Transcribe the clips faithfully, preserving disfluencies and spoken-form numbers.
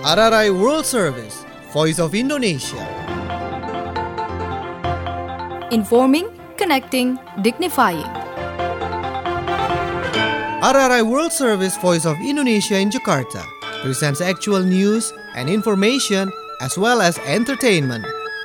R R I World Service, Voice of Indonesia. Informing, connecting, dignifying. R R I World Service, Voice of Indonesia in Jakarta presents actual news and information as well as entertainment.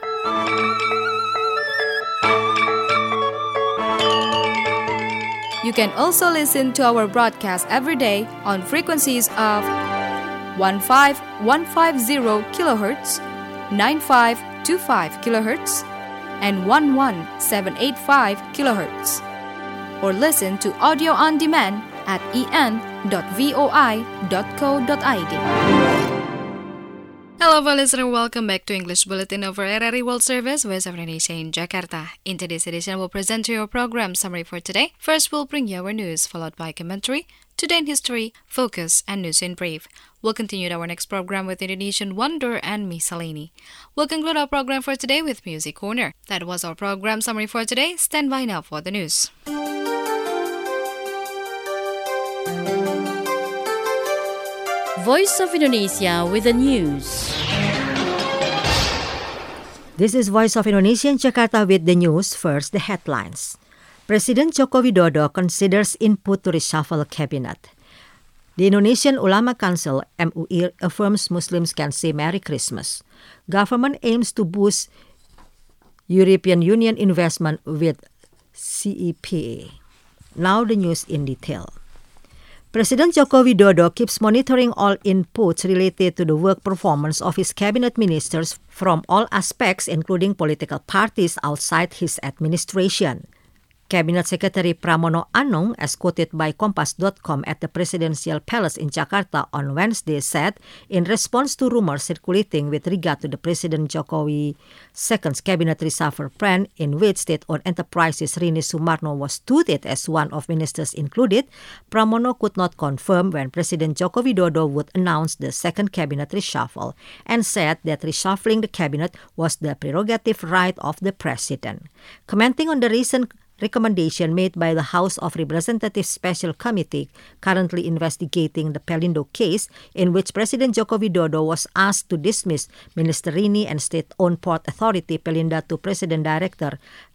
You can also listen to our broadcast every day on frequencies of fifteen fifteen kilohertz, ninety-five twenty-five kilohertz, and eleven seven eighty-five kilohertz. Or listen to audio on demand at e n dot voi dot co dot i d. Hello, listener. Welcome back to English Bulletin of R R I World Service, Voice of Indonesia in Jakarta. In today's edition, we'll present to you our program summary for today. First, we'll bring you our news, followed by commentary, Today in History, Focus, and News in Brief. We'll continue our next program with Indonesian Wonder and Miscellany. We'll conclude our program for today with Music Corner. That was our program summary for today. Stand by now for the news. Voice of Indonesia with the news. This is Voice of Indonesia in Jakarta with the news. First, the headlines. President Joko Widodo considers input to reshuffle cabinet. The Indonesian Ulama Council M U I affirms Muslims can say Merry Christmas. Government aims to boost European Union investment with C E P A. Now the news in detail. President Joko Widodo keeps monitoring all inputs related to the work performance of his cabinet ministers from all aspects, including political parties outside his administration. Cabinet Secretary Pramono Anung, as quoted by Kompas dot com at the Presidential Palace in Jakarta on Wednesday, said in response to rumors circulating with regard to the President Jokowi's second cabinet reshuffle plan, in which state-owned enterprises Rini Sumarno was touted as one of ministers included, Pramono could not confirm when President Joko Widodo would announce the second cabinet reshuffle, and said that reshuffling the cabinet was the prerogative right of the president. Commenting on the recent recommendation made by the House of Representatives Special Committee currently investigating the Pelindo case, in which President Joko Widodo was asked to dismiss Minister Rini and State-Owned Port Authority Pelinda to President Director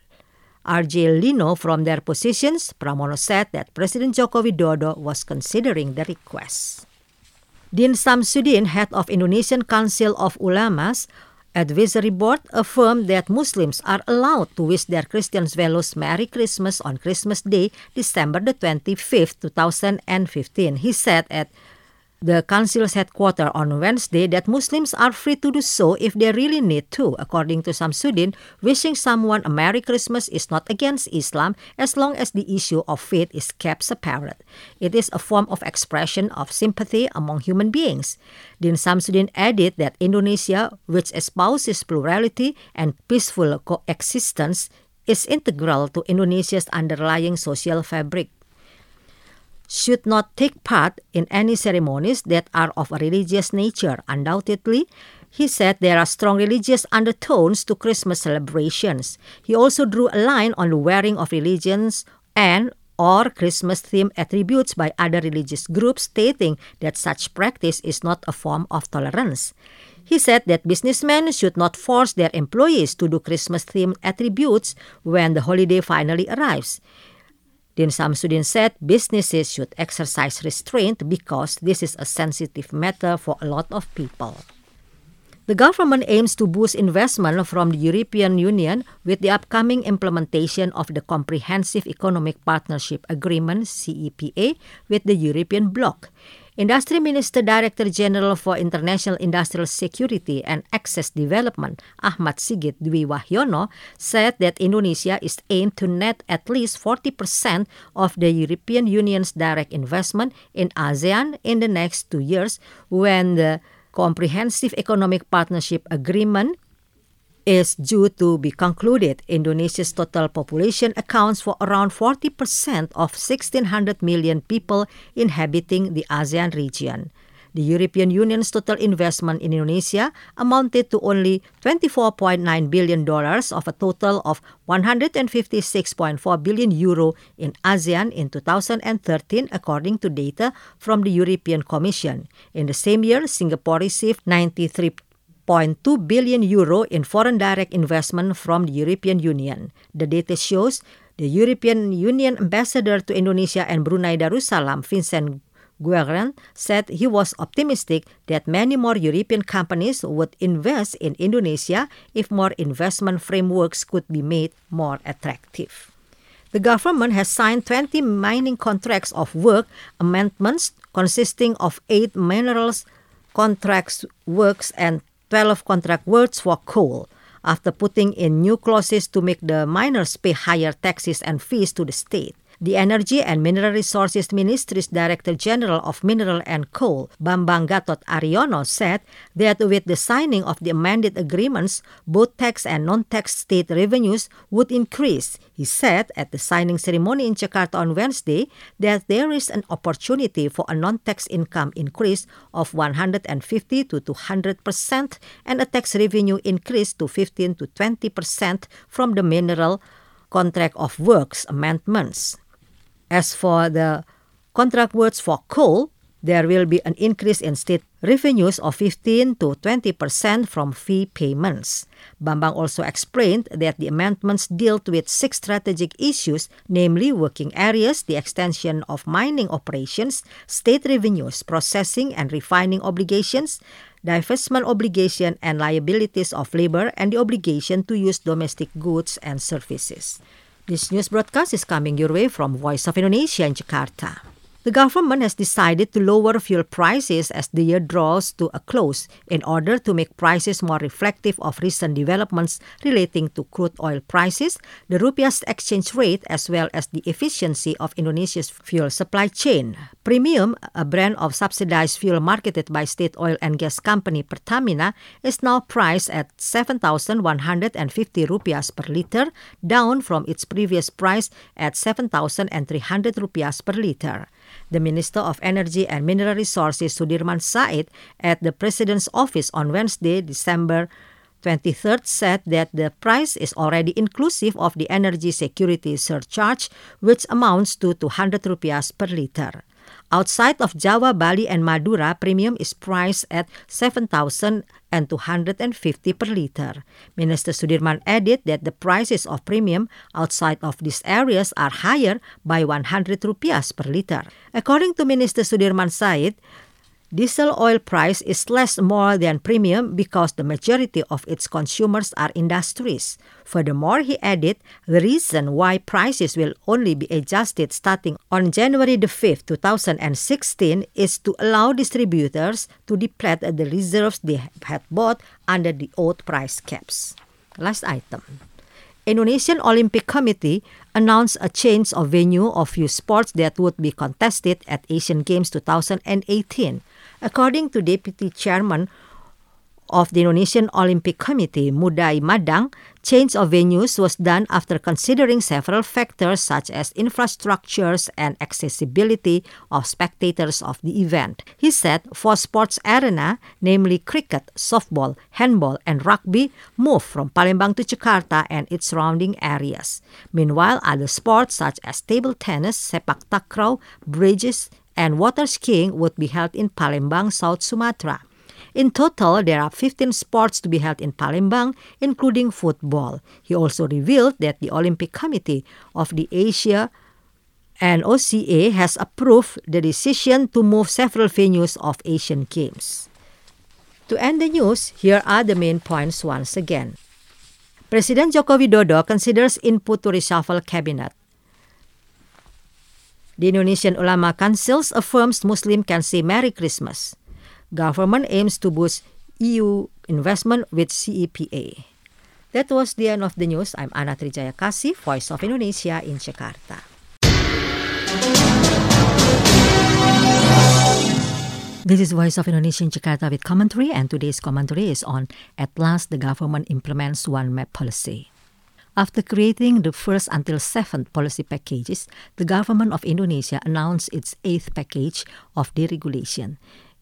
R J Lino from their positions, Pramono said that President Joko Widodo was considering the request. Din Samsudin, head of Indonesian Council of Ulamas Advisory Board, affirmed that Muslims are allowed to wish their Christian fellows Merry Christmas on Christmas Day, December the twenty-fifth, twenty fifteen. He said at the Council's headquarters on Wednesday that Muslims are free to do so if they really need to. According to Samsudin, wishing someone a Merry Christmas is not against Islam as long as the issue of faith is kept separate. It is a form of expression of sympathy among human beings. Din Samsudin added that Indonesia, which espouses plurality and peaceful coexistence, is integral to Indonesia's underlying social fabric, should not take part in any ceremonies that are of a religious nature. Undoubtedly, he said there are strong religious undertones to Christmas celebrations. He also drew a line on the wearing of religions and or Christmas-themed attributes by other religious groups, stating that such practice is not a form of tolerance. He said that businessmen should not force their employees to do Christmas-themed attributes when the holiday finally arrives. Din Samsudin said businesses should exercise restraint because this is a sensitive matter for a lot of people. The government aims to boost investment from the European Union with the upcoming implementation of the Comprehensive Economic Partnership Agreement, C E P A, with the European bloc. Industry Minister Director General for International Industrial Security and Access Development, Ahmad Sigit Dwi Wahyono, said that Indonesia is aimed to net at least forty percent of the European Union's direct investment in ASEAN in the next two years when the Comprehensive Economic Partnership Agreement is due to be concluded. Indonesia's total population accounts for around forty percent of sixteen hundred million people inhabiting the ASEAN region. The European Union's total investment in Indonesia amounted to only twenty-four point nine billion dollars of a total of one hundred fifty-six point four billion euro in ASEAN in two thousand thirteen, according to data from the European Commission. In the same year, Singapore received ninety-three point two billion euro in foreign direct investment from the European Union. The data shows the European Union ambassador to Indonesia and Brunei Darussalam, Vincent Guerin, said he was optimistic that many more European companies would invest in Indonesia if more investment frameworks could be made more attractive. The government has signed twenty mining contracts of work amendments consisting of eight minerals contracts works and twelve contract works for coal, after putting in new clauses to make the miners pay higher taxes and fees to the state. The Energy and Mineral Resources Ministry's Director General of Mineral and Coal, Bambang Gatot Aryono, said that with the signing of the amended agreements, both tax and non-tax state revenues would increase. He said at the signing ceremony in Jakarta on Wednesday that there is an opportunity for a non-tax income increase of one hundred fifty to two hundred percent and a tax revenue increase to fifteen to twenty percent from the mineral contract of works amendments. As for the contract works for coal, there will be an increase in state revenues of fifteen to twenty percent from fee payments. Bambang also explained that the amendments deal with six strategic issues, namely working areas, the extension of mining operations, state revenues, processing and refining obligations, divestment obligation and liabilities of labor, and the obligation to use domestic goods and services. This news broadcast is coming your way from Voice of Indonesia in Jakarta. The government has decided to lower fuel prices as the year draws to a close in order to make prices more reflective of recent developments relating to crude oil prices, the rupiah's exchange rate, as well as the efficiency of Indonesia's fuel supply chain. Premium, a brand of subsidized fuel marketed by state oil and gas company Pertamina, is now priced at seven thousand one hundred fifty rupiahs per liter, down from its previous price at seven thousand three hundred rupiahs per liter. The Minister of Energy and Mineral Resources, Sudirman Said, at the President's office on Wednesday, December twenty-third, said that the price is already inclusive of the energy security surcharge, which amounts to two hundred rupiahs per liter. Outside of Java, Bali, and Madura, premium is priced at seven thousand two hundred fifty per liter. Minister Sudirman added that the prices of premium outside of these areas are higher by one hundred rupiahs per liter. According to Minister Sudirman Said, diesel oil price is less more than premium because the majority of its consumers are industries. Furthermore, he added, the reason why prices will only be adjusted starting on January the fifth, two thousand sixteen is to allow distributors to deplete the reserves they had bought under the old price caps. Last item. Indonesian Olympic Committee announced a change of venue of few sports that would be contested at Asian Games two thousand eighteen. According to Deputy Chairman of the Indonesian Olympic Committee, Mudai Madang, change of venues was done after considering several factors such as infrastructures and accessibility of spectators of the event. He said four sports arena, namely cricket, softball, handball, and rugby, moved from Palembang to Jakarta and its surrounding areas. Meanwhile, other sports such as table tennis, sepak takraw, bridges, and water skiing would be held in Palembang, South Sumatra. In total, there are fifteen sports to be held in Palembang, including football. He also revealed that the Olympic Committee of the Asia and O C A has approved the decision to move several venues of Asian Games. To end the news, here are the main points once again. President Joko Widodo considers input to reshuffle cabinet. The Indonesian Ulama Council affirms Muslim can say Merry Christmas. Government aims to boost E U investment with C E P A. That was the end of the news. I'm Ana Trijaya Kasih, Voice of Indonesia in Jakarta. This is Voice of Indonesia in Jakarta with commentary, and today's commentary is on At Last the Government Implements One Map Policy. After creating the first until seventh policy packages, the government of Indonesia announced its eighth package of deregulation.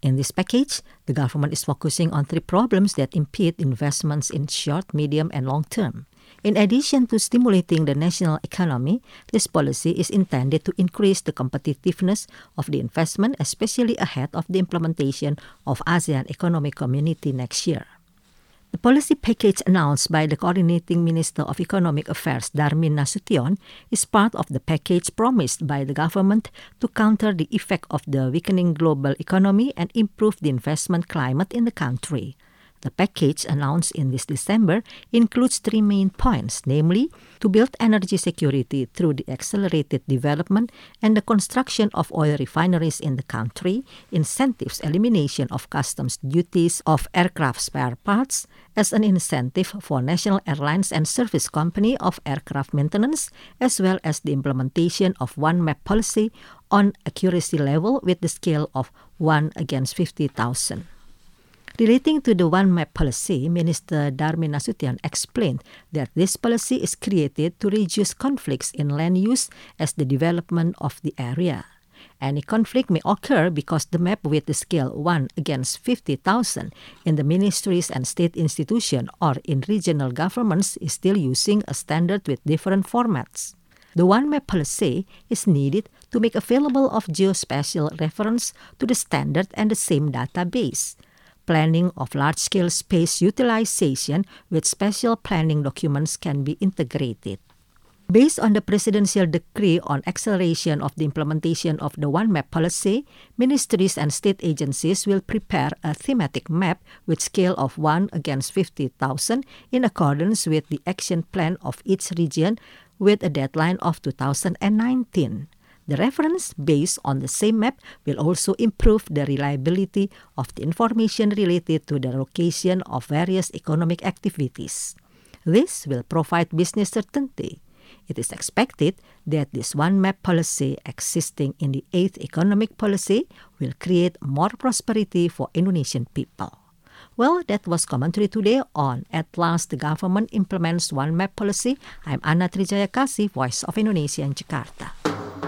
In this package, the government is focusing on three problems that impede investments in short, medium, and long term. In addition to stimulating the national economy, this policy is intended to increase the competitiveness of the investment, especially ahead of the implementation of ASEAN Economic Community next year. The policy package announced by the Coordinating Minister of Economic Affairs, Darmin Nasution, is part of the package promised by the government to counter the effect of the weakening global economy and improve the investment climate in the country. The package announced in this December includes three main points, namely, to build energy security through the accelerated development and the construction of oil refineries in the country, incentives elimination of customs duties of aircraft spare parts as an incentive for national airlines and service company of aircraft maintenance, as well as the implementation of one map policy on accuracy level with the scale of one against fifty thousand. Relating to the One Map policy, Minister Darmin Nasution explained that this policy is created to reduce conflicts in land use as the development of the area. Any conflict may occur because the map with the scale one against fifty thousand in the ministries and state institutions or in regional governments is still using a standard with different formats. The One Map policy is needed to make available of geospatial reference to the standard and the same database. Planning of large-scale space utilization with special planning documents can be integrated. Based on the presidential decree on acceleration of the implementation of the One Map policy, ministries and state agencies will prepare a thematic map with scale of one against fifty thousand in accordance with the action plan of each region with a deadline of two thousand nineteen. The reference based on the same map will also improve the reliability of the information related to the location of various economic activities. This will provide business certainty. It is expected that this One Map policy existing in the eighth economic policy will create more prosperity for Indonesian people. Well, that was commentary today on At Last the Government Implements One Map Policy. I'm Anna Trijayakasi, Voice of Indonesia in Jakarta.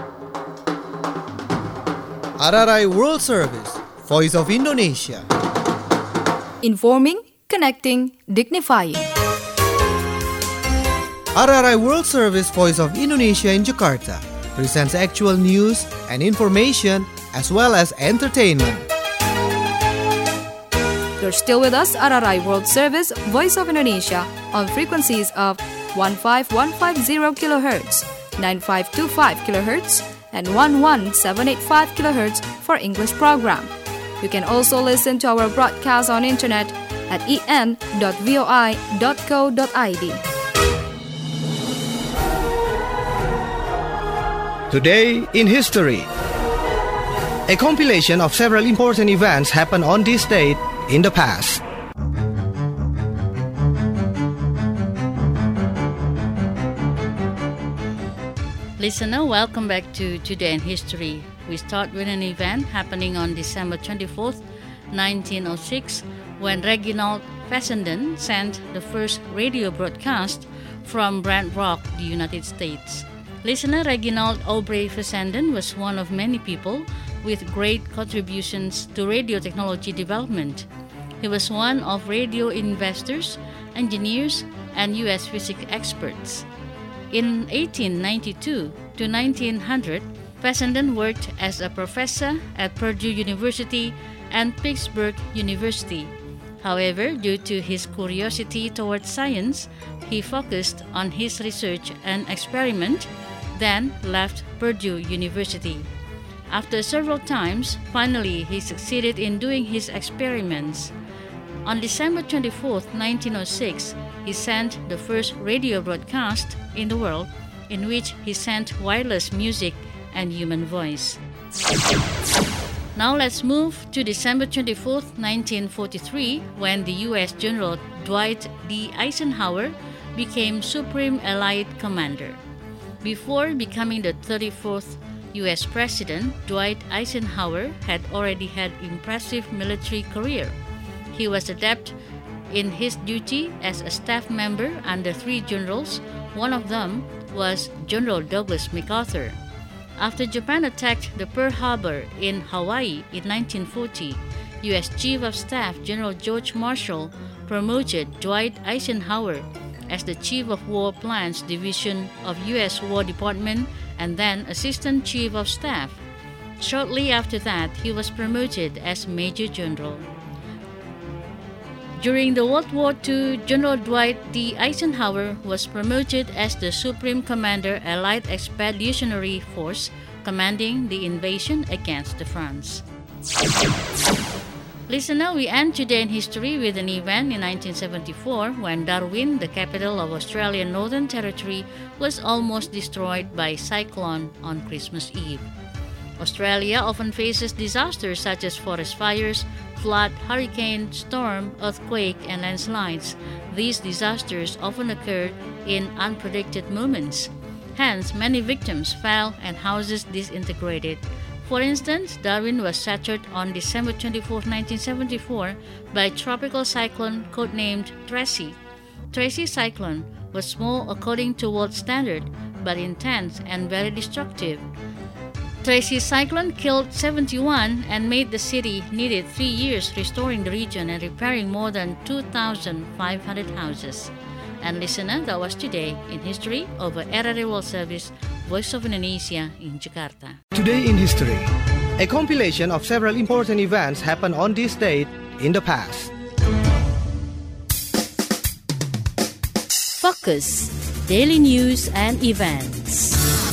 R R I World Service, Voice of Indonesia. Informing, connecting, dignifying. R R I World Service, Voice of Indonesia in Jakarta presents actual news and information as well as entertainment. You're still with us, R R I World Service, Voice of Indonesia, on frequencies of one five one five zero kilohertz, nine five two five kilohertz, and one one seven eight five kilohertz for English program. You can also listen to our broadcast on internet at e n dot voi dot co dot i d. Today in History. A compilation of several important events happened on this date in the past. Listener, welcome back to Today in History. We start with an event happening on December twenty-fourth, nineteen oh six, when Reginald Fessenden sent the first radio broadcast from Brant Rock, the United States. Listener, Reginald Aubrey Fessenden was one of many people with great contributions to radio technology development. He was one of radio investors, engineers, and U S physics experts. In eighteen ninety-two to nineteen hundred, Fessenden worked as a professor at Purdue University and Pittsburgh University. However, due to his curiosity towards science, he focused on his research and experiment, then left Purdue University. After several times, finally he succeeded in doing his experiments. On December twenty-fourth, nineteen oh six, he sent the first radio broadcast in the world in which he sent wireless music and human voice. Now let's move to December twenty-fourth, nineteen forty-three, when the U S General Dwight D. Eisenhower became Supreme Allied Commander. Before becoming the thirty-fourth U S President, Dwight Eisenhower had already had impressive military career. He was adept in his duty as a staff member under three generals. One of them was General Douglas MacArthur. After Japan attacked the Pearl Harbor in Hawaii in nineteen forty, U S Chief of Staff General George Marshall promoted Dwight Eisenhower as the Chief of War Plans Division of U S War Department and then Assistant Chief of Staff. Shortly after that, he was promoted as Major General. During the World War Two, General Dwight D. Eisenhower was promoted as the Supreme Commander, Allied Expeditionary Force, commanding the invasion against the France. Listener, we end today in history with an event in nineteen seventy-four when Darwin, the capital of Australian Northern Territory, was almost destroyed by a cyclone on Christmas Eve. Australia often faces disasters such as forest fires, flood, hurricane, storm, earthquake, and landslides. These disasters often occur in unpredicted moments. Hence, many victims fell and houses disintegrated. For instance, Darwin was shattered on December twenty-fourth, nineteen seventy-four by a tropical cyclone codenamed Tracy. Tracy's cyclone was small according to world standard, but intense and very destructive. Tracy's cyclone killed seventy-one and made the city needed three years restoring the region and repairing more than two thousand five hundred houses. And listener, that was today in history over R R A World Service, Voice of Indonesia in Jakarta. Today in History, a compilation of several important events happened on this date in the past. Focus, daily news and events.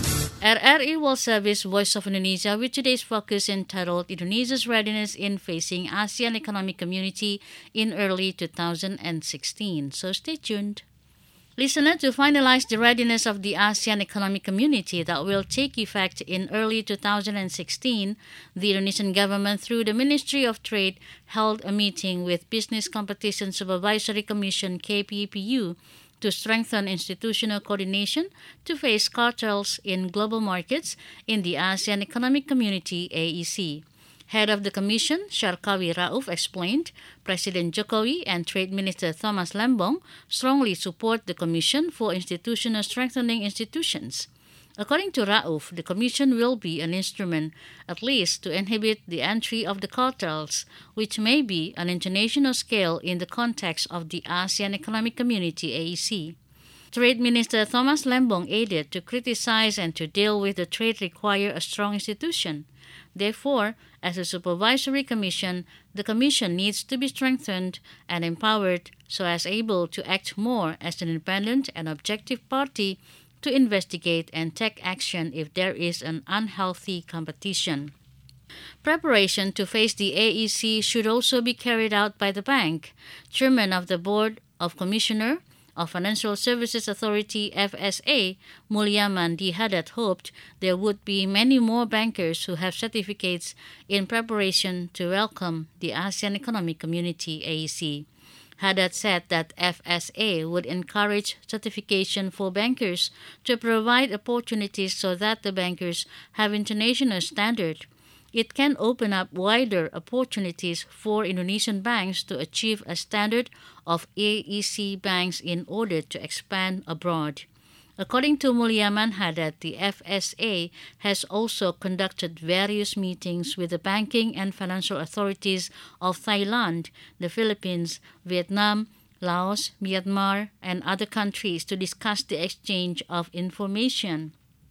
R R A World Service, Voice of Indonesia, with today's focus entitled Indonesia's Readiness in Facing ASEAN Economic Community in Early two thousand sixteen. So stay tuned. Listener, to finalize the readiness of the ASEAN Economic Community that will take effect in early two thousand sixteen, the Indonesian government, through the Ministry of Trade, held a meeting with Business Competition Supervisory Commission K P P U to strengthen institutional coordination to face cartels in global markets in the ASEAN Economic Community A E C. Head of the Commission, Syarkawi Rauf, explained President Jokowi and Trade Minister Thomas Lembong strongly support the Commission for institutional strengthening institutions. According to Rauf, the Commission will be an instrument, at least, to inhibit the entry of the cartels, which may be an international scale in the context of the ASEAN Economic Community A E C. Trade Minister Thomas Lembong added to criticize and to deal with the trade require a strong institution. Therefore, as a supervisory commission, the Commission needs to be strengthened and empowered so as able to act more as an independent and objective party to investigate and take action if there is an unhealthy competition. Preparation to face the A E C should also be carried out by the bank. Chairman of the Board of Commissioner of Financial Services Authority F S A, Mulyaman D. Haddad, hoped there would be many more bankers who have certificates in preparation to welcome the ASEAN Economic Community A E C. Haddad said that F S A would encourage certification for bankers to provide opportunities so that the bankers have international standard. It can open up wider opportunities for Indonesian banks to achieve a standard of A E C banks in order to expand abroad. According to Mulyaman Haddad, the F S A has also conducted various meetings with the banking and financial authorities of Thailand, the Philippines, Vietnam, Laos, Myanmar, and other countries to discuss the exchange of information.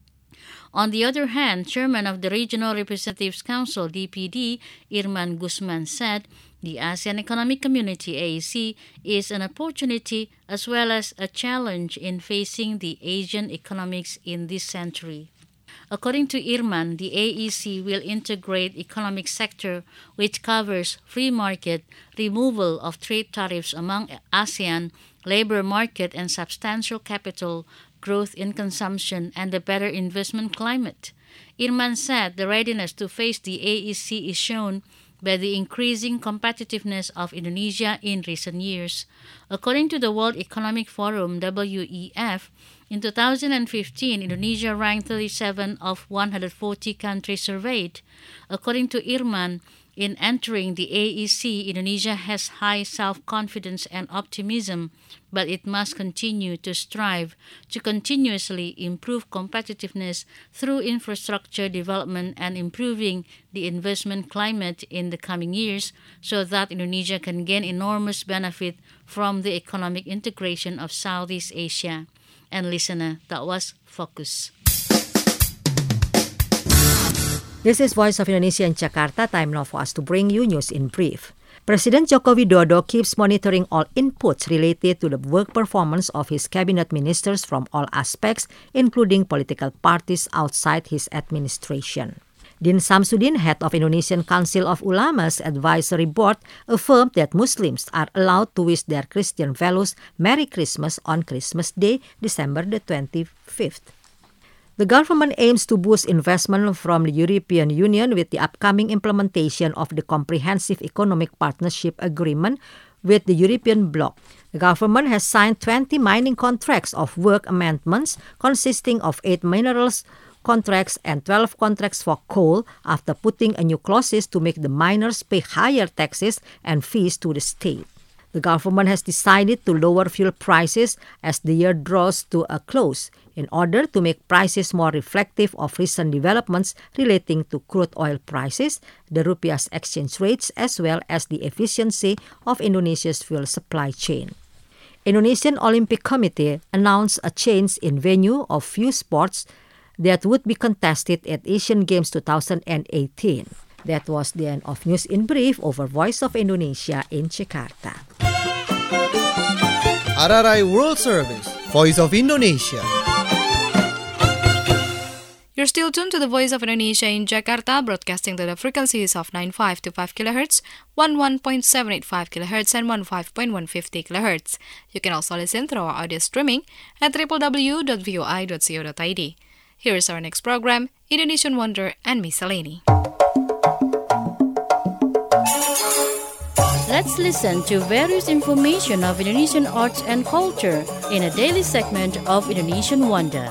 On the other hand, Chairman of the Regional Representatives Council, D P D, Irman Guzman, said the ASEAN Economic Community A E C is an opportunity as well as a challenge in facing the Asian economics in this century. According to Irman, the A E C will integrate economic sector which covers free market, removal of trade tariffs among ASEAN, labor market and substantial capital, growth in consumption, and a better investment climate. Irman said the readiness to face the A E C is shown by the increasing competitiveness of Indonesia in recent years. According to the World Economic Forum, W E F, in two thousand fifteen, Indonesia ranked thirty-seven of one hundred forty countries surveyed. According to Irman, In entering the A E C, Indonesia has high self-confidence and optimism, but it must continue to strive to continuously improve competitiveness through infrastructure development and improving the investment climate in the coming years so that Indonesia can gain enormous benefit from the economic integration of Southeast Asia. And listener, that was Focus. This is Voice of Indonesia in Jakarta. Time now for us to bring you news in brief. President Joko Widodo keeps monitoring all inputs related to the work performance of his cabinet ministers from all aspects, including political parties outside his administration. Din Samsudin, head of Indonesian Council of Ulama's advisory board, affirmed that Muslims are allowed to wish their Christian fellows Merry Christmas on Christmas Day, December the twenty-fifth. The government aims to boost investment from the European Union with the upcoming implementation of the Comprehensive Economic Partnership Agreement with the European bloc. The government has signed twenty mining contracts of work amendments consisting of eight minerals contracts and twelve contracts for coal after putting a new clauses to make the miners pay higher taxes and fees to the state. The government has decided to lower fuel prices as the year draws to a close in order to make prices more reflective of recent developments relating to crude oil prices, the rupiah's exchange rates, as well as the efficiency of Indonesia's fuel supply chain. Indonesian Olympic Committee announced a change in venue of few sports that would be contested at Asian Games twenty eighteen. That was the end of News in Brief over Voice of Indonesia in Jakarta. R R I World Service, Voice of Indonesia. You're still tuned to the Voice of Indonesia in Jakarta, broadcasting to the frequencies of ninety-five point two five kilohertz, eleven point seven eight five kilohertz, and fifteen point one five zero kilohertz. You can also listen through our audio streaming at w w w dot v o i dot co dot i d. Here is our next program, Indonesian Wonder and Miscellany. Let's listen to various information of Indonesian arts and culture in a daily segment of Indonesian Wonder.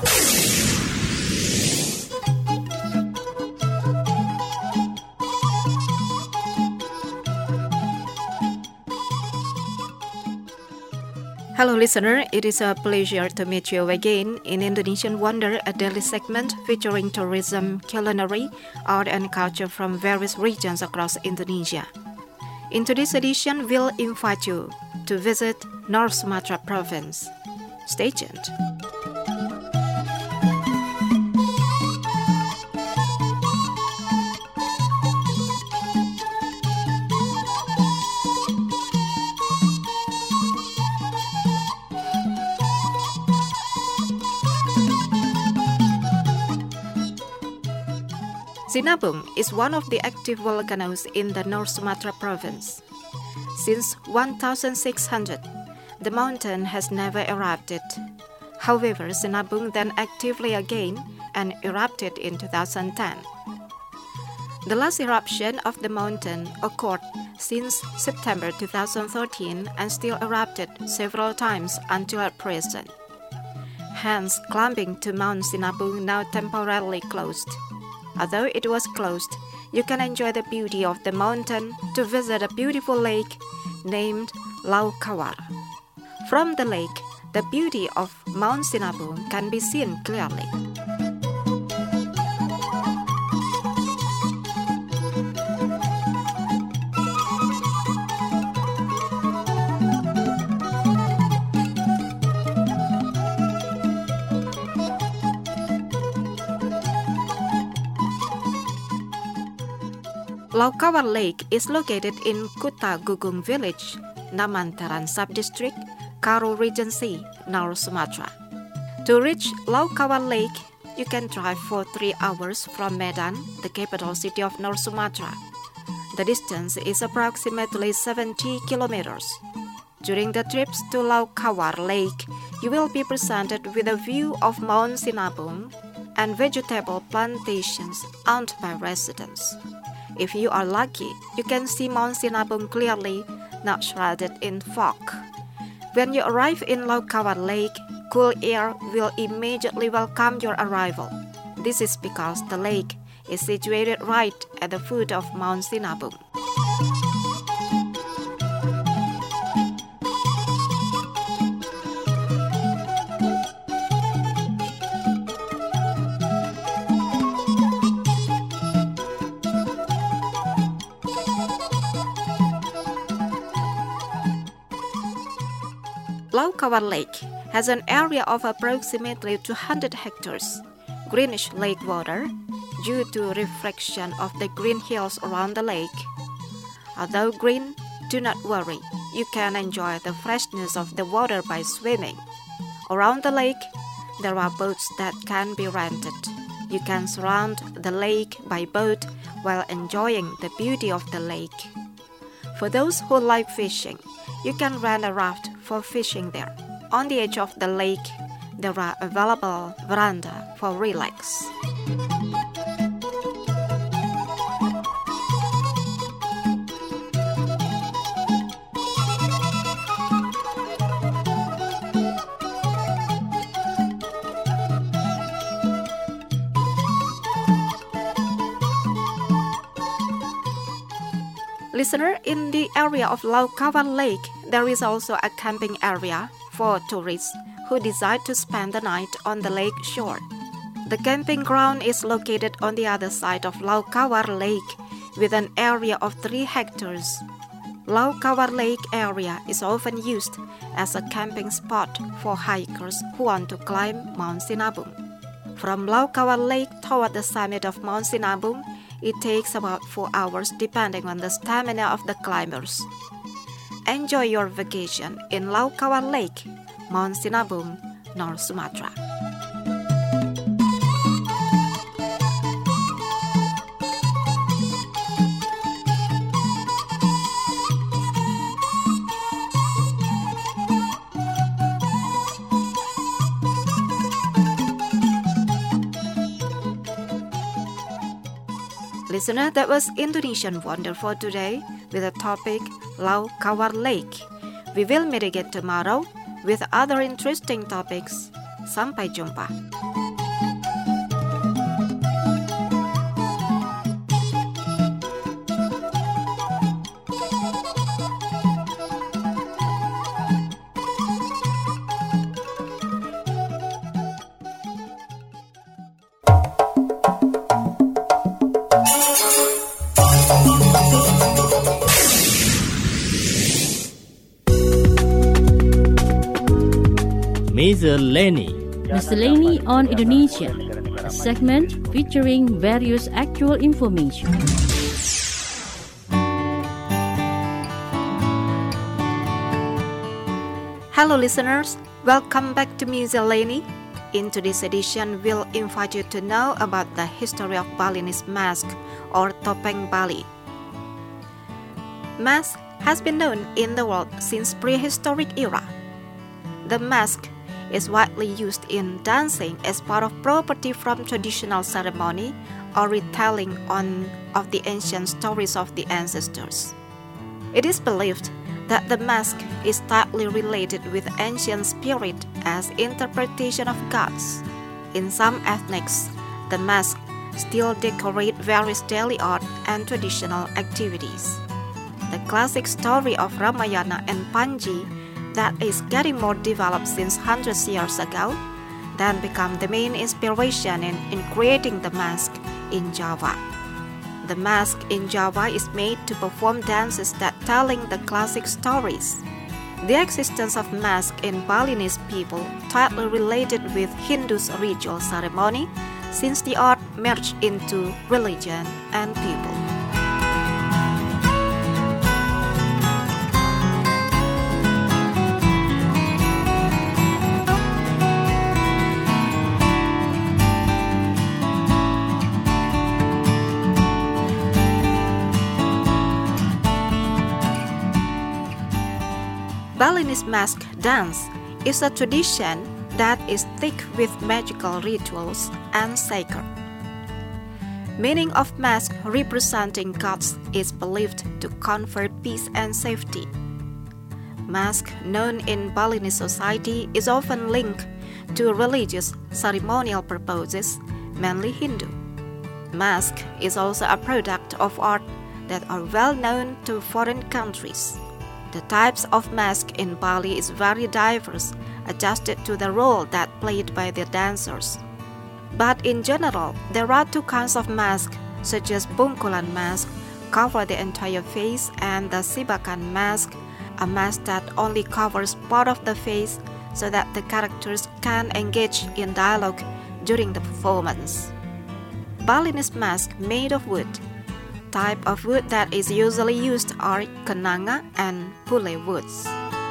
Hello listener, it is a pleasure to meet you again in Indonesian Wonder, a daily segment featuring tourism, culinary, art and culture from various regions across Indonesia. In today's edition, we'll invite you to visit North Sumatra province. Stay tuned. Sinabung is one of the active volcanoes in the North Sumatra province. Since sixteen hundred, the mountain has never erupted. However, Sinabung then actively again and erupted in two thousand ten. The last eruption of the mountain occurred since September two thousand thirteen and still erupted several times until at present. Hence, climbing to Mount Sinabung now temporarily closed. Although it was closed, you can enjoy the beauty of the mountain to visit a beautiful lake named Lau Kawar. From the lake, the beauty of Mount Sinabung can be seen clearly. Lau Kawar Lake is located in Kuta Gugung Village, Namantaran Subdistrict, Karo Regency, North Sumatra. To reach Lau Kawar Lake, you can drive for three hours from Medan, the capital city of North Sumatra. The distance is approximately seventy kilometers. During the trips to Lau Kawar Lake, you will be presented with a view of Mount Sinabung and vegetable plantations owned by residents. If you are lucky, you can see Mount Sinabung clearly, not shrouded in fog. When you arrive in Lau Kawar Lake, cool air will immediately welcome your arrival. This is because the lake is situated right at the foot of Mount Sinabung. Laukawan Lake has an area of approximately two hundred hectares, greenish lake water, due to reflection of the green hills around the lake. Although green, do not worry, you can enjoy the freshness of the water by swimming. Around the lake, there are boats that can be rented. You can surround the lake by boat while enjoying the beauty of the lake. For those who like fishing, you can rent a raft for fishing there. On the edge of the lake, there are available veranda for relax. Listener, in the area of Laukawan Lake, there is also a camping area for tourists who decide to spend the night on the lake shore. The camping ground is located on the other side of Laukawan Lake with an area of three hectares. Laukawan Lake area is often used as a camping spot for hikers who want to climb Mount Sinabung. From Laukawan Lake toward the summit of Mount Sinabung, it takes about four hours depending on the stamina of the climbers. Enjoy your vacation in Laukawan Lake, Mount Sinabung, North Sumatra. Listener, that was Indonesian Wonder for today with the topic Laukawan Lake. We will meet again tomorrow with other interesting topics. Sampai jumpa. Miscellany. Miscellany on Indonesia, a segment featuring various actual information. Hello listeners, welcome back to Miscellany. In today's edition, we'll invite you to know about the history of Balinese mask or topeng Bali. Mask has been known in the world since prehistoric era. The mask is widely used in dancing as part of property from traditional ceremony or retelling on of the ancient stories of the ancestors. It is believed that the mask is tightly related with ancient spirit as interpretation of gods. In some ethnics, the mask still decorate various daily art and traditional activities. The classic story of Ramayana and Panji that is getting more developed since hundreds of years ago, then become the main inspiration in, in creating the mask in Java. The mask in Java is made to perform dances that telling the classic stories. The existence of mask in Balinese people tightly related with Hindu's ritual ceremony, since the art merged into religion and people. Balinese mask dance is a tradition that is thick with magical rituals and sacred. Meaning of mask representing gods is believed to confer peace and safety. Mask known in Balinese society is often linked to religious ceremonial purposes, mainly Hindu. Mask is also a product of art that are well known to foreign countries. The types of mask in Bali is very diverse, adjusted to the role that played by the dancers. But in general, there are two kinds of mask, such as Bungkulan mask, cover the entire face, and the Sibakan mask, a mask that only covers part of the face so that the characters can engage in dialogue during the performance. Balinese mask made of wood. Type of wood that is usually used are kenanga and pule woods.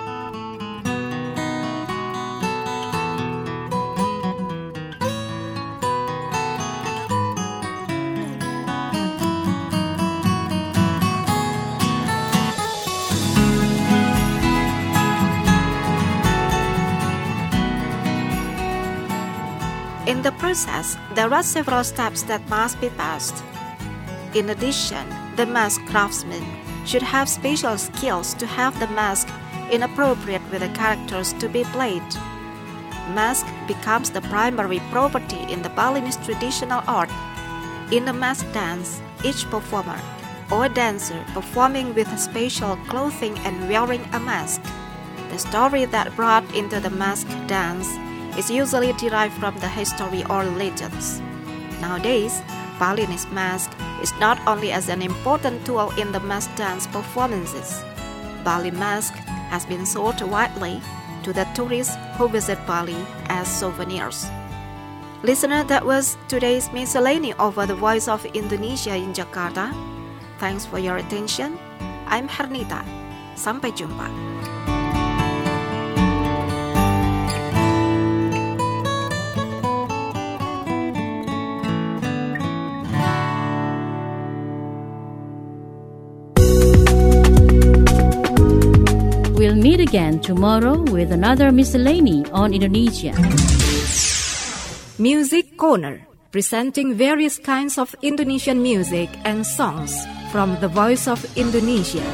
In the process, there are several steps that must be passed. In addition, the mask craftsman should have special skills to have the mask inappropriate with the characters to be played. Mask becomes the primary property in the Balinese traditional art. In a mask dance, each performer or dancer performing with special clothing and wearing a mask. The story that brought into the mask dance is usually derived from the history or legends. Nowadays, Balinese mask is not only as an important tool in the mask dance performances. Bali mask has been sold widely to the tourists who visit Bali as souvenirs. Listener, that was today's miscellany over the Voice of Indonesia in Jakarta. Thanks for your attention. I'm Hernita. Sampai jumpa. We'll meet again tomorrow with another miscellany on Indonesia. Music Corner, presenting various kinds of Indonesian music and songs from the Voice of Indonesia.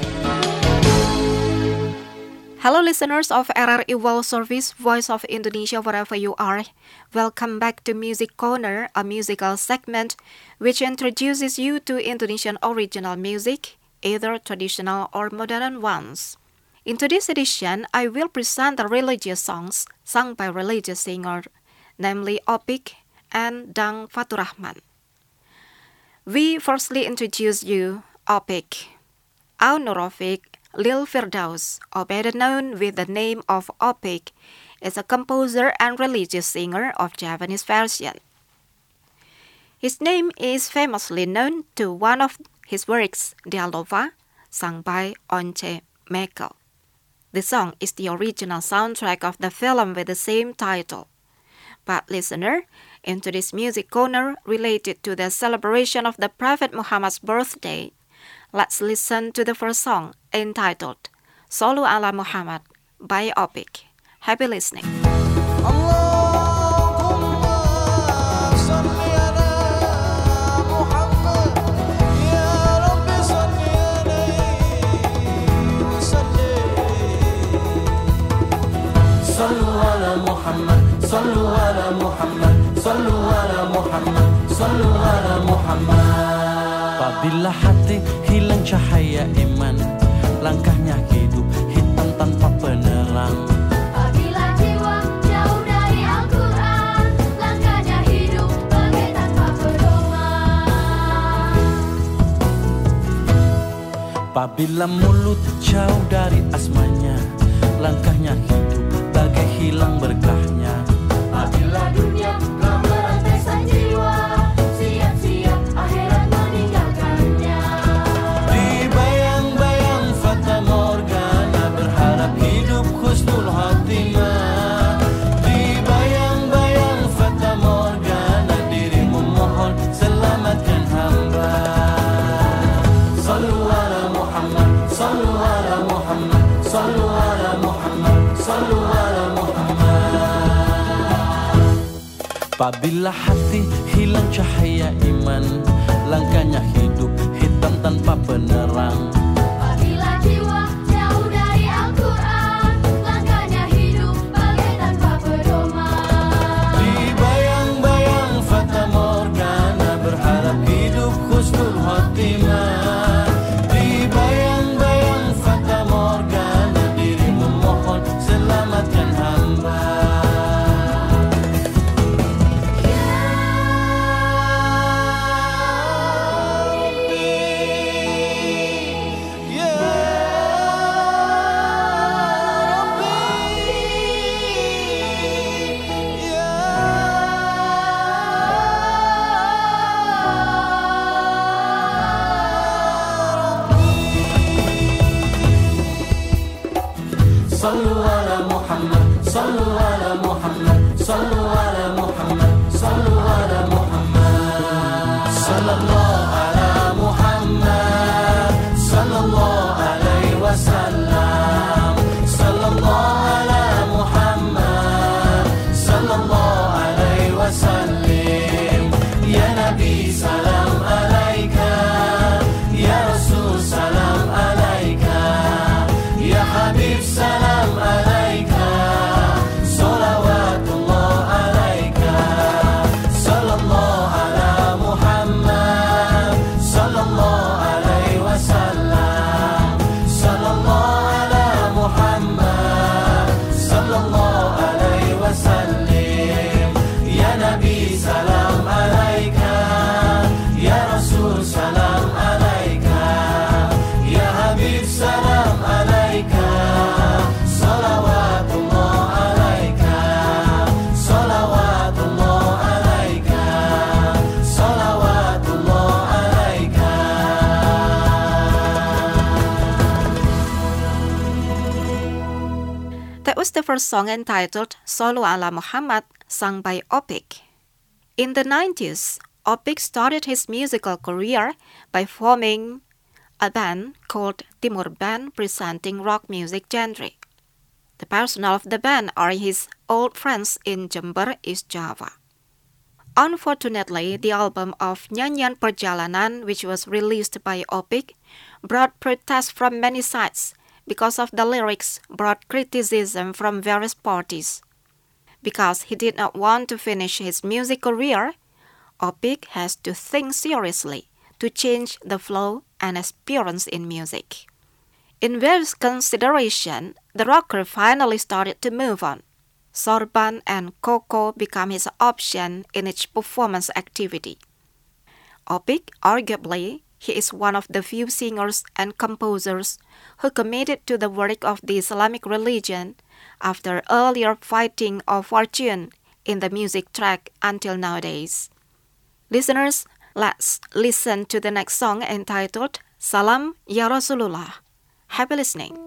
Hello listeners of R R I World Service, Voice of Indonesia, wherever you are. Welcome back to Music Corner, a musical segment which introduces you to Indonesian original music, either traditional or modern ones. In today's edition, I will present the religious songs sung by religious singers, namely Opik and Dang Faturrahman. We firstly introduce you Opik. Aun Nurrafiq Lil Firdaus, or better known with the name of Opik, is a composer and religious singer of Javanese version. His name is famously known to one of his works, Dialova, sung by Once Mekel. The song is the original soundtrack of the film with the same title. But listener, into this music corner related to the celebration of the Prophet Muhammad's birthday, let's listen to the first song entitled Sallu ala Muhammad by Opik. Happy listening. Sallu ala Muhammad, sallu ala Muhammad, sallu ala Muhammad, sallu ala Muhammad. Apabila hati hilang cahaya iman, langkahnya hidup hitam tanpa penerang. Apabila jiwa jauh dari Al-Quran, langkahnya hidup bagai tanpa pedoman. Apabila mulut jauh dari asmanya, langkahnya hidup bagai hilang berkahnya. Apabila dunia telah merantai sang jiwa, siap-siap akhirat meninggalkannya. Di bayang-bayang fata morgana, berharap hidup husnul khatimah. Di bayang-bayang fata morgana, dirimu mohon selamatkan hamba. Sallu ala Muhammad, sallu ala Muhammad, sallu ala Muhammad, sallu ala Muhammad. Apabila hati hilang cahaya iman, langkahnya hidup hitam tanpa penerang. Apabila jiwa jauh dari Al-Quran, langkahnya hidup bagai tanpa pedoman. Di bayang-bayang fata morgana, berharap hidup محمد صلوا على محمد صلوا على محمد صلى الله على محمد صلى الله عليه وسلم صلى الله على محمد صلى الله عليه وسلم يا نبي سلام عليك يا رسول سلام عليك يا حبيب سلام عليك صلوات الله عليك صلى الله على محمد صلى الله عليه وسلم صلى الله على محمد صلى الله عليه وسلم يا نبي سلام عليك يا رسول سلام عليك يا حبيب سلام عليك صلوات الله عليك صلوات الله عليك صلوات الله عليك. That was the first song entitled Sallu ala Muhammad, sung by Opik. In the nineties, Opik started his musical career by forming a band called Timur Band, presenting rock music genre. The personnel of the band are his old friends in Jember, East Java. Unfortunately, the album of Nyanyian Perjalanan, which was released by Opik, brought protests from many sides because of the lyrics brought criticism from various parties. Because he did not want to finish his music career, Opik has to think seriously to change the flow and experience in music. In various consideration, the rocker finally started to move on. Sorban and Koko become his option in each performance activity. Opik, arguably, he is one of the few singers and composers who committed to the work of the Islamic religion after earlier fighting of fortune in the music track until nowadays. Listeners, let's listen to the next song entitled Salam Ya Rasulullah. Happy listening.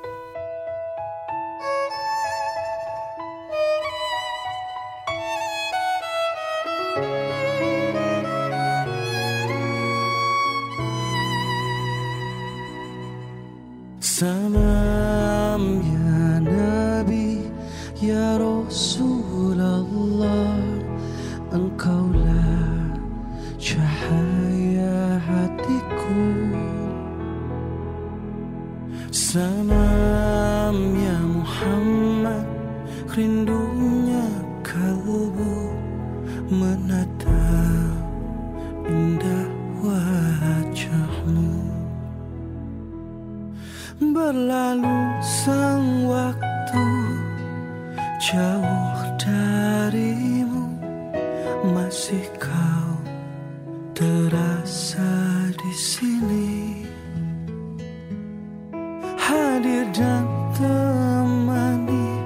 Salam ya Nabi ya Rasulullah, engkaulah cahaya hatiku. Salam ya Muhammad, rindunya kalbu menatap indah wajahmu. Berlalu sang waktu jauh darimu, masih kau terasa di sini, hadir dan temani,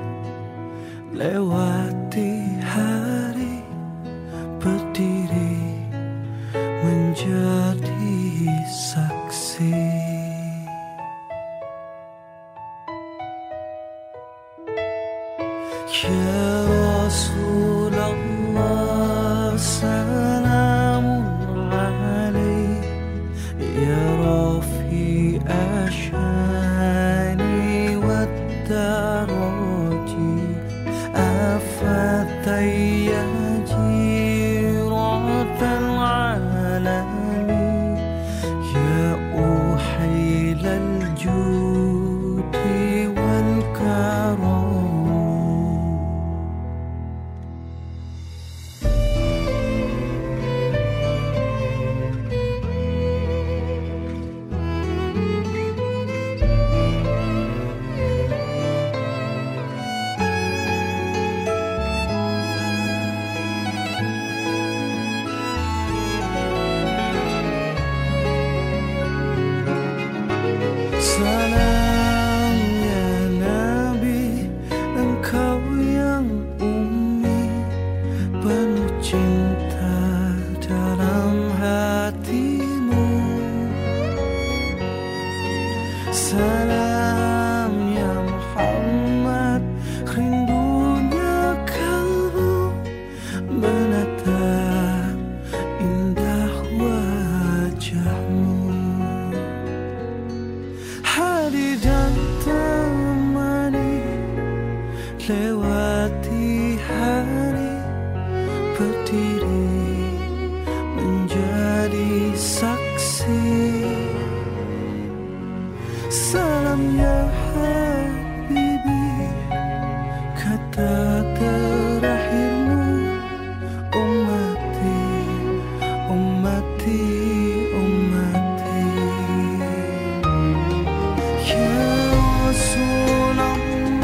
lewati hari, berdiri menjadi saksi. Ya Rasulullah, salamun alaik, ya Rafi ashani wa daraji, afatayya jiratan alami, ya uhailal judi wal karam. Salam ya Nabi, engkau yang ummi, penuh cinta dalam hatimu. Salam ya Muhammad, rindunya kau indah wajahmu, hadir dan temani lewati hari, berdiri menjadi saksi. Salam ya Habibi, kata terakhirmu, ummati, ummati, ummati. Ya Rasulullah,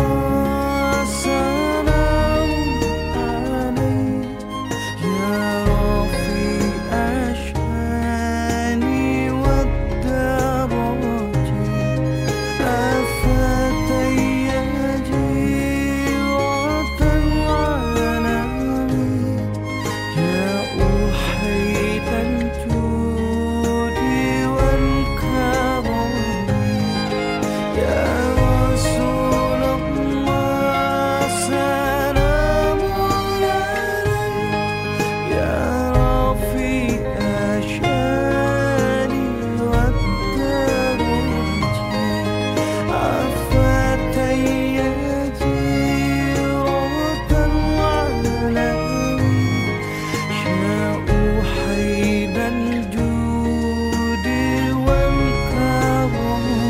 salam alaik, ya Rafi ashani wa daraji, afatayyaji watan alami, ya uhaydan judi wal karami. Ya Rasulullah, salamun alaik, ya Rafi ashani wa daraji, afatayyaji watan alami, ya uhaydan judi wal karami.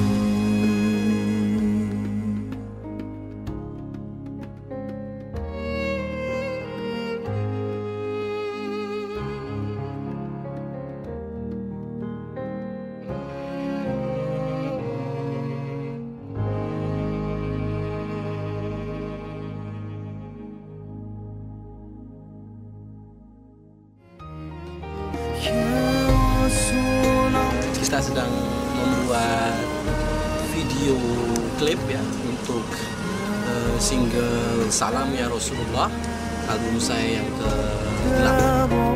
Kita sedang membuat video klip ya untuk eh, single Salam Ya Rasulullah, album saya yang ke delapan.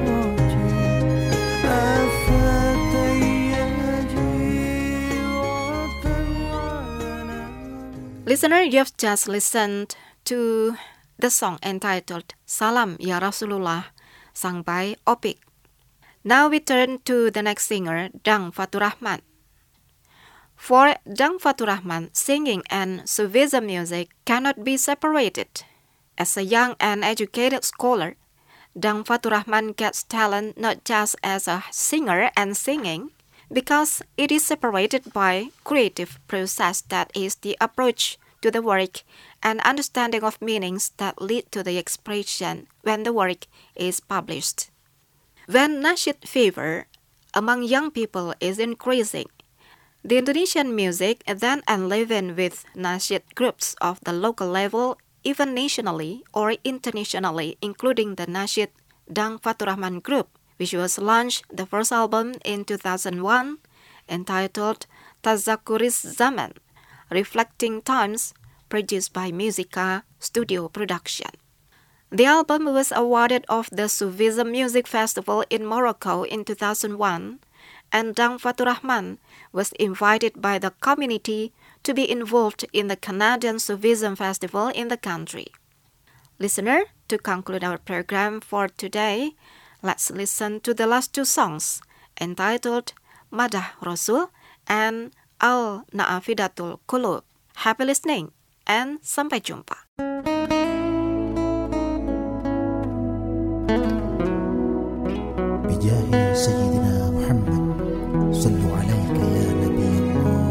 Listener, you've just listened to the song entitled Salam Ya Rasulullah, sung by Opik. Now we turn to the next singer, Dang Fatur Rahman. For Dang Fatur Rahman, singing and Sufism music cannot be separated. As a young and educated scholar, Dang Fatur Rahman gets talent not just as a singer and singing, because it is separated by creative process, that is the approach to the work and understanding of meanings that lead to the expression when the work is published. When nasyid fever among young people is increasing, the Indonesian music then enlivened with nasyid groups of the local level, even nationally or internationally, including the nasyid Dang Fatur Rahman Group, which was launched the first album in two thousand one, entitled Tazakuris Zaman, reflecting times, produced by Musica Studio Production. The album was awarded of the Sufism Music Festival in Morocco in two thousand one, and Dang Fatur Rahman was invited by the community to be involved in the Canadian Sufism Festival in the country. Listener, to conclude our program for today, let's listen to the last two songs entitled Madah Rasul and Al-Na'afidatul Qulub. Happy listening and sampai jumpa. بجاه سيدنا محمد صلوا عليك يا نبي الله.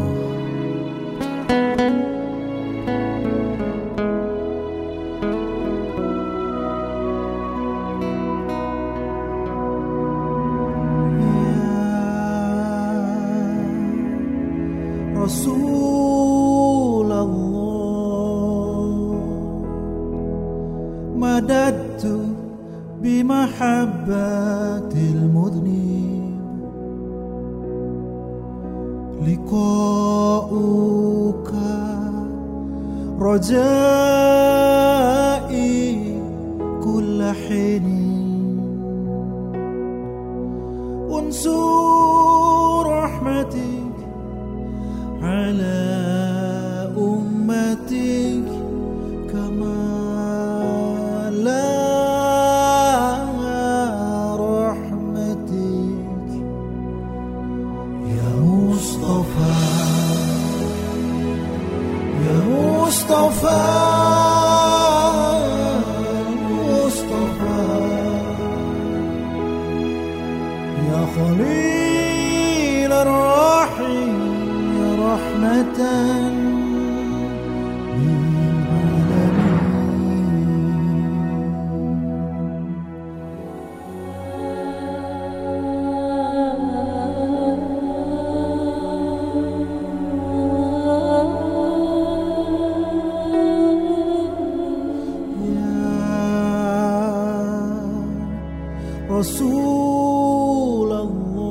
يا رسول الله مددت بمحبة المذنب لقاؤك رجائي كل حين انصر رحمتك على أمتك كما لا رحمة يا خليل الرحيم يا رحمة Rasulullah,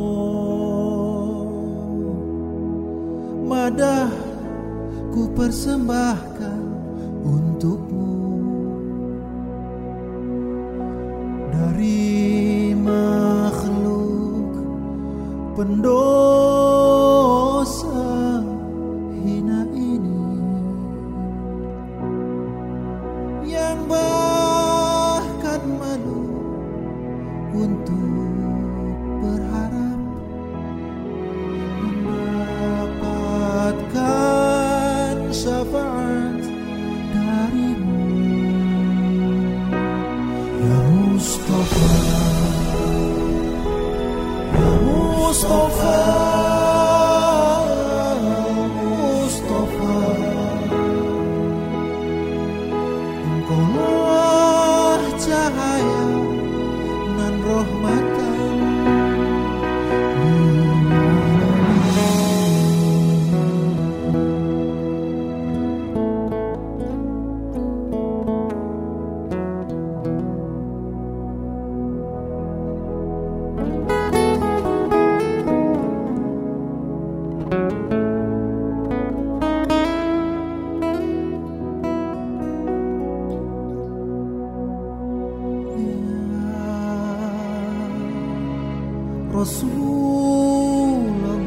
madah ku persembahkan untukmu dari makhluk pendosa hina ini yang bahkan malu untuk berharap mendapatkan syafaat darimu, ya Mustafa, ya Mustafa, Mustafa, engkaulah cahaya rahmatan lil Rasulullah,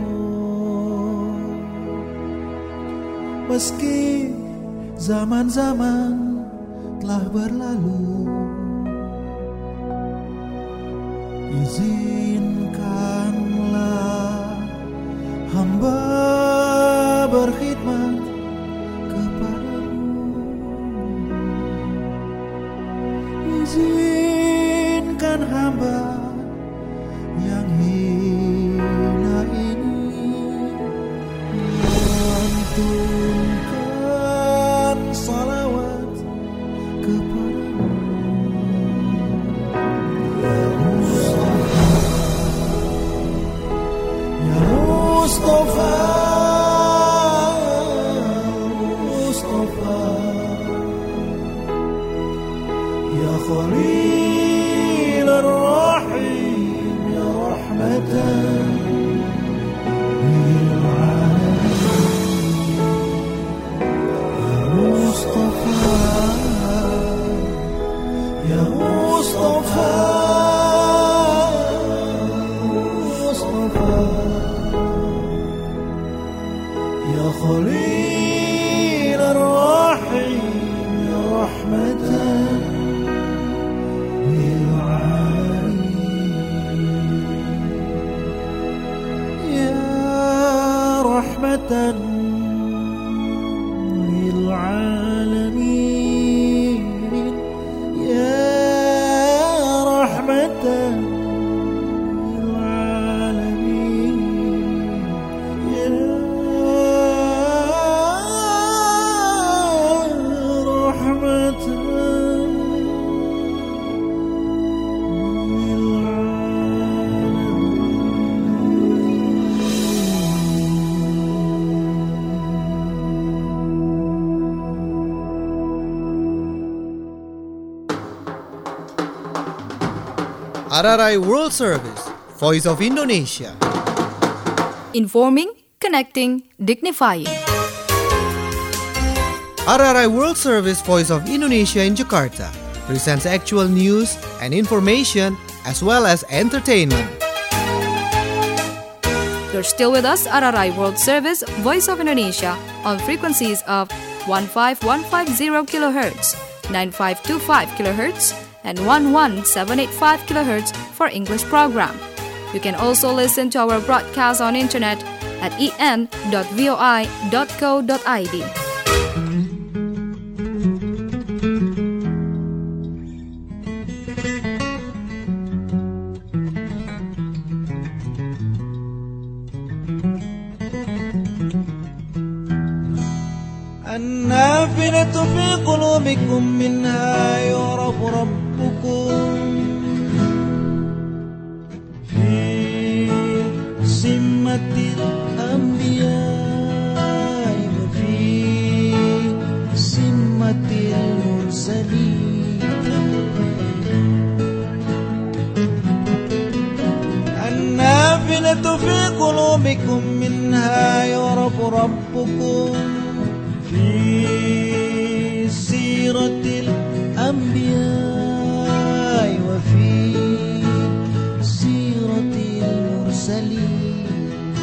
meski zaman-zaman telah berlalu, izinkanlah hamba berkhidmat kepadamu, izinkan hamba yang hina ini melantunkan salawat kepadamu, ya Mustafa, ya Mustafa, Mustafa, ya Khalil ar-Rahim ya rahmatan lil alamin, ya Mustafa, ya Mustafa, Mustafa, ya Khalil ar-Rahim ya rahmatan lil alamin, ya rahmatan lil alamin, ya rahmatan lil alamin, ya rahmatan lil R R I World Service, Voice of Indonesia. Informing, connecting, dignifying. R R I World Service, Voice of Indonesia in Jakarta presents actual news and information as well as entertainment. You're still with us, R R I World Service, Voice of Indonesia, on frequencies of one five one five zero kilohertz, nine five two five kilohertz, and one one seven eight five kilohertz for English program. You can also listen to our broadcast on internet at e n dot voi dot co dot i d. النافلة في قلوبكم منها يعرف ربكم في سمة الأنبياء وفي سمة المرسلين النافلة في قلوبكم منها يعرف ربكم في سيرة الأنبياء وفي سيرة المرسلين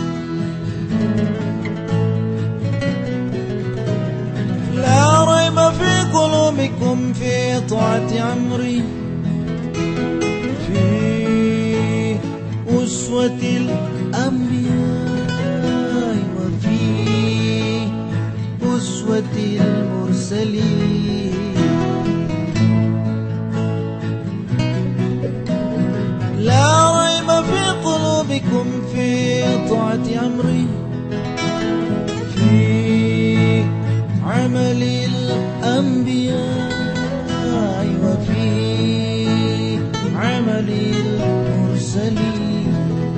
لا ريب في قلوبكم في طاعة أمري في أسوة الأنبياء وفي أسوة المرسلين لا ريب في قلوبكم في طاعة أمري في عمل الأنبياء وفي عمل المرسلين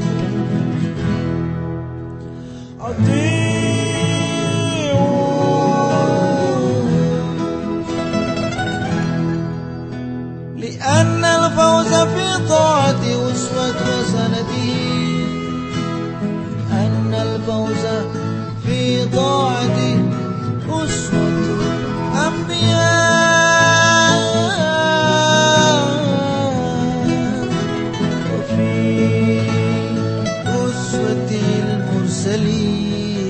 لأن الفوز في طاعة أسوة وسندي أن الفوز في طاعة أسوة أنبياء وفي أسوة المرسلين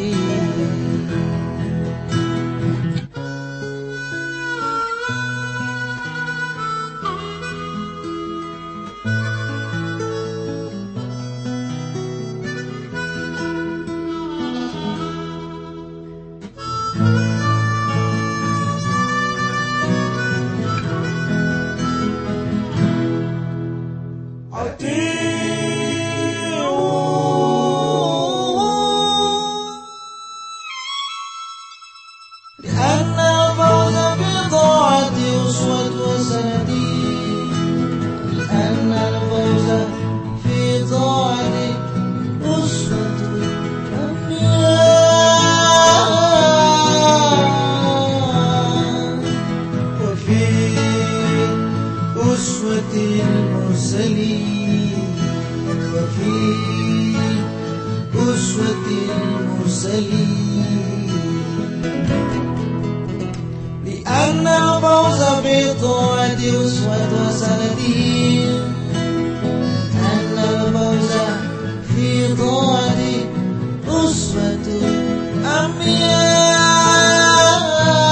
لأن الفوز في طاعة أسوة وسندي لأن الفوز في طاعة أسوة الأنبياء وفي أسوة المرسلين وفي أسوة المرسلين لأن الفوز في طاعة أسوة وسندي أن الفوز في طاعة أسوة الأنبياء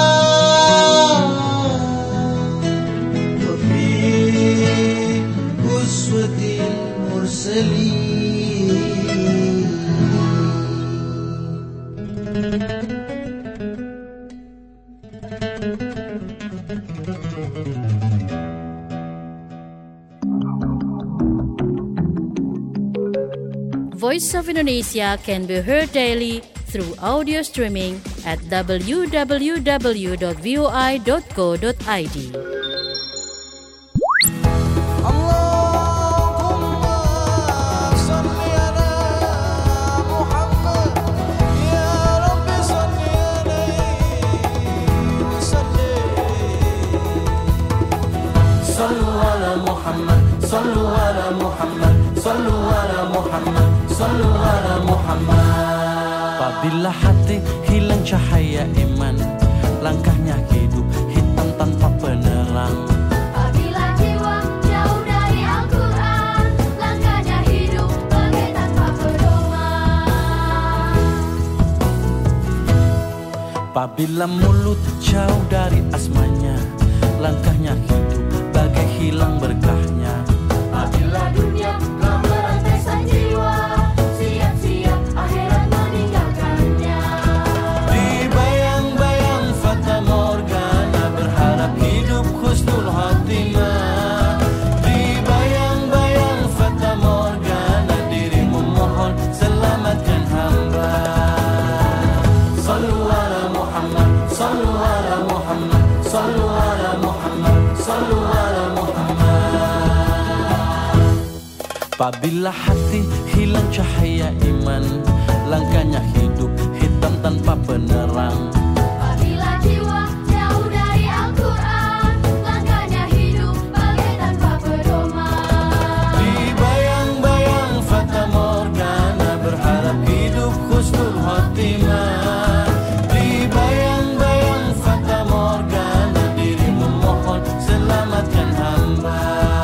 وفي أسوة المرسلين Voice of Indonesia can be heard daily through audio streaming at w w w dot voi dot co dot i d. Apabila hati hilang cahaya iman, langkahnya hidup hitam tanpa penerang. Apabila jiwa jauh dari Al-Quran, langkahnya hidup bagai tanpa pedoman. Apabila mulut jauh dari asmanya, langkahnya hidup bagai hilang berkahnya. Apabila dunia telah merantai sang jiwa, siap-siap akhirat meninggalkannya. Di bayang-bayang fata morgana, berharap hidup husnul khatimah. Di bayang-bayang fata morgana, dirimu mohon selamatkan hamba. Sallu ala Muhammad, sallu Apabila hati hilang cahaya iman, langkahnya hidup hitam tanpa penerang. Apabila jiwa jauh dari Al-Quran, langkahnya hidup bagai tanpa pedoman. Di bayang-bayang fata morgana, berharap hidup husnul khotimah. Di bayang-bayang fata morgana, dirimu mohon selamatkan hamba.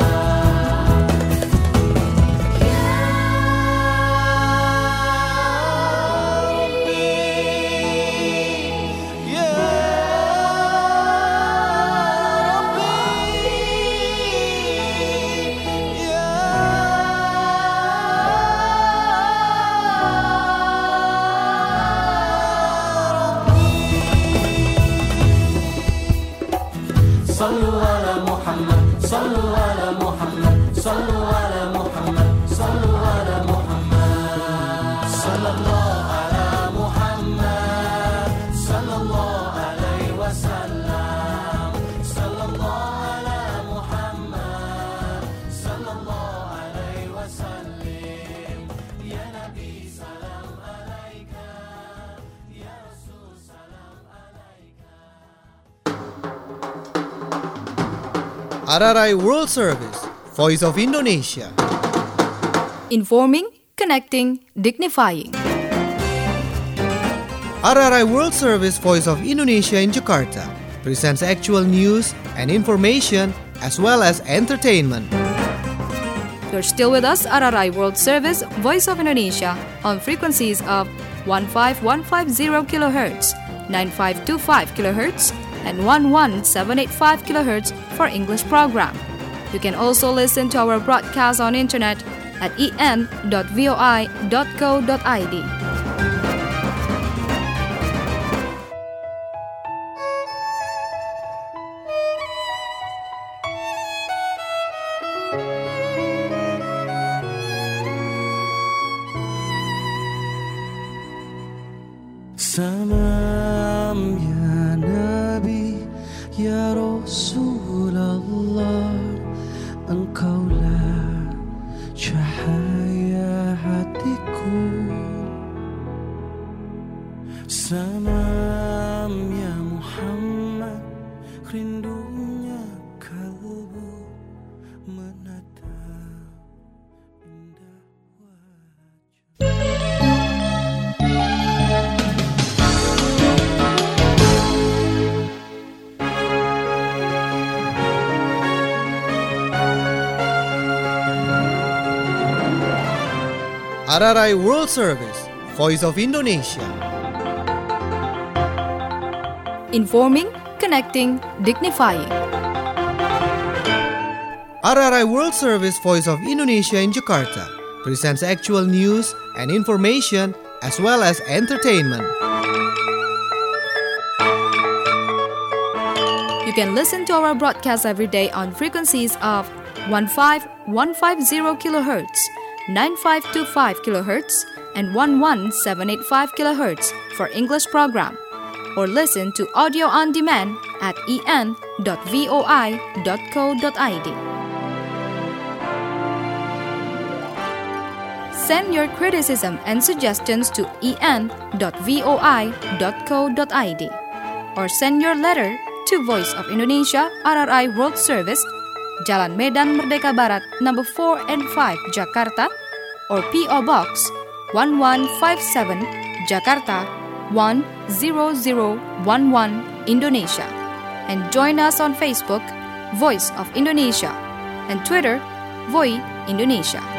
Sallu ala Muhammad, sallu ala Muhammad, sallu ala Muhammad, sallu ala Muhammad. Sallallahu ala Muhammad, sallallahu alaihi wasallam. Sallallahu ala Muhammad, sallallahu alaihi wasallam. Ya Nabi salam alaika, ya Rasul salam alaika. R R I World Service, Voice of Indonesia. Informing, connecting, dignifying. R R I World Service, Voice of Indonesia in Jakarta presents actual news and information as well as entertainment. You're still with us, R R I World Service, Voice of Indonesia, on frequencies of one five one five zero kilohertz, nine five two five kilohertz, and one one seven eight five kilohertz for English program. You can also listen to our broadcast on internet at e n dot v o i dot co dot i d. Salam ya Nabi, ya Rasulullah, engkaulah cahaya hatiku. Salam ya Muhammad, rindunya kalbu menatap indah wajah. R R I World Service, Voice of Indonesia. Informing, connecting, dignifying. R R I World Service, Voice of Indonesia in Jakarta presents actual news and information as well as entertainment. You can listen to our broadcast every day on frequencies of one five one five zero kilohertz, nine five two five kilohertz, and one one seven eight five kilohertz for English program, or listen to audio on demand at e n dot v o i dot co dot i d. Send your criticism and suggestions to e n dot v o i dot co dot i d, or send your letter to Voice of Indonesia R R I World Service, Jalan Medan Merdeka Barat, number four and five, Jakarta, or P O Box one one five seven, Jakarta one zero zero one one, Indonesia. And join us on Facebook, Voice of Indonesia, and Twitter, Voi Indonesia.